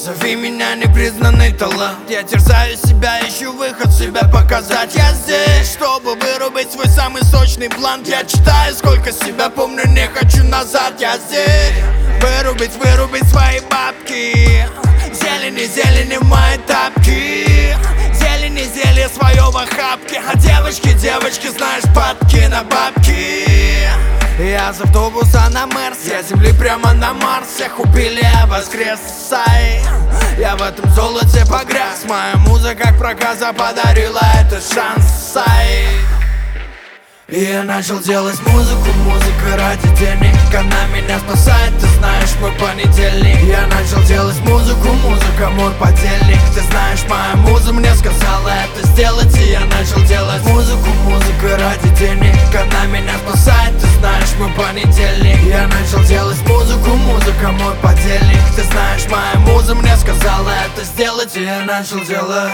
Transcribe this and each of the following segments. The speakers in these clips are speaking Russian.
Зови меня непризнанный талант. Я терзаю себя, ищу выход, себя показать. Я здесь, чтобы вырубить свой самый сочный блант. Я читаю, сколько себя помню, не хочу назад. Я здесь, вырубить свои бабки. Зелени в мои тапки. Зелье свое в охапке. А девочки, знаешь, падки на бабки. Я с автобуса на Мерс, я с земли прямо на Марс. Всех убили, я воскрес, я в этом золоте погряз. Моя музыка как проказа подарила этот шанс, И я начал делать музыку, музыка ради денег. Она меня спасает, ты знаешь, мой понедельник. Я начал делать музыку, музыка мой подельник. Ты знаешь, моя муза мне сказала это сделать. И я начал делать музыку, музыка ради денег. Она меня спасает, ты знаешь, мой понедельник. Я начал делать музыку, музыка мой подельник. Ты знаешь, моя муза мне сказала это сделать. И я начал делать,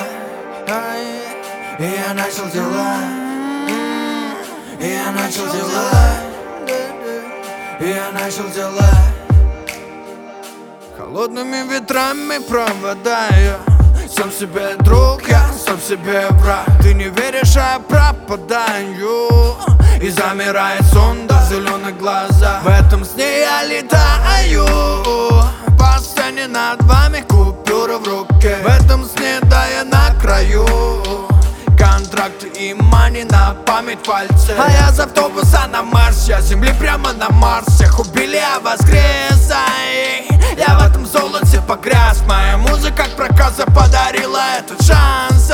и я начал делать. И я начал делать, и я начал делать. Холодными ветрами проводаю. Сам себе друг, я сам себе враг. Ты не веришь, а я пропадаю. И замирает сон до зеленых глазах. В этом сне я летаю. По сцене над вами купюра в руке. В этом сне, да, я на краю. Контракты и мани на память пальцы. А я с автобуса на Марс, я с земли прямо на Марс. Всех убили, я воскрес, я в этом золоте погряз. Моя музыка как проказа подарила этот шанс,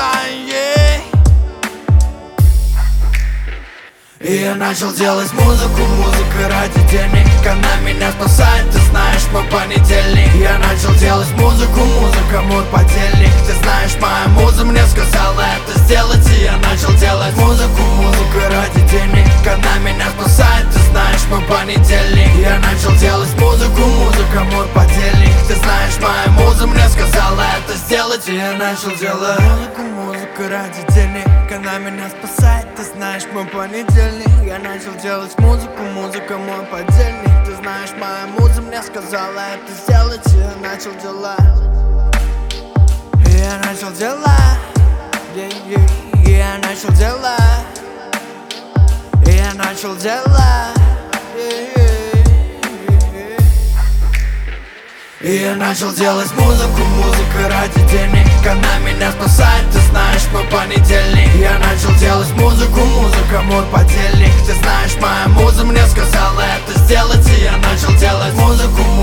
И я начал делать музыку, музыка ради денег. Она меня спасает, ты знаешь, мой понедельник. Я начал делать музыку, музыка мой подельник. Ты знаешь, моя муза мне сказала это сделать. И я начал делать музыку, музыка ради денег. Она меня спасает, ты знаешь, мой понедельник. Я начал делать музыку, музыка мой подельник. Ты знаешь, моя муза мне сказала это сделать. И я начал делать музыку, музыка ради денег. Она меня спасает, ты знаешь, мой понедельник. Я начал делать музыку, музыка мой подельник. Ты знаешь, моя муза мне сказала это сделать. И я начал делать, и я начал делать, и я начал делать, и я начал делать, И я начал делать музыку, музыка ради денег. Она меня спасает, ты знаешь, мой понедельник. Я начал делать музыку, музыка мой подельник. Ты знаешь, моя муза мне сказала это сделать. И я начал делать музыку,